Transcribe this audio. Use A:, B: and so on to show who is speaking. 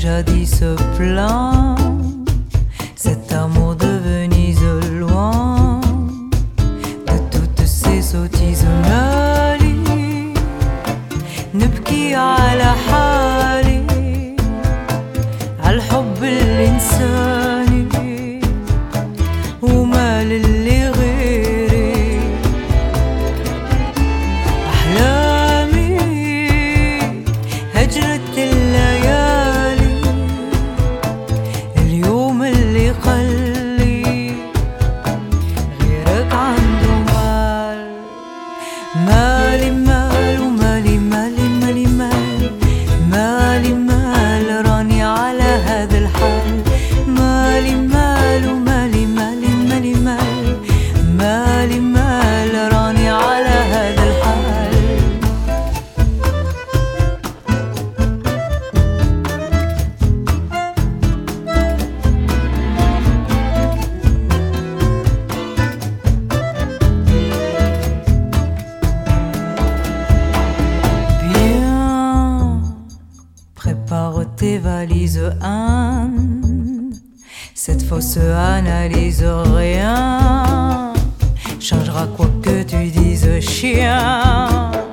A: jadis plein, cet amour de Venise loin de toutes ces sottises. مالي نبكي على حالي، عالحب الإنساني، ومال اللي غيري. أحلامي هجرت الليالي، اليوم اللي قلي غيرك عنده مال. مالي مال ومالي مالي مالي مال، مالي مال راني على هذا الحال. مالي مال ومالي مالي مالي مال، مالي مال راني على هذا الحال. Bien, prépare tes valises, Anne. Cette fausse analyse, rien changera quoi que tu dises, chien.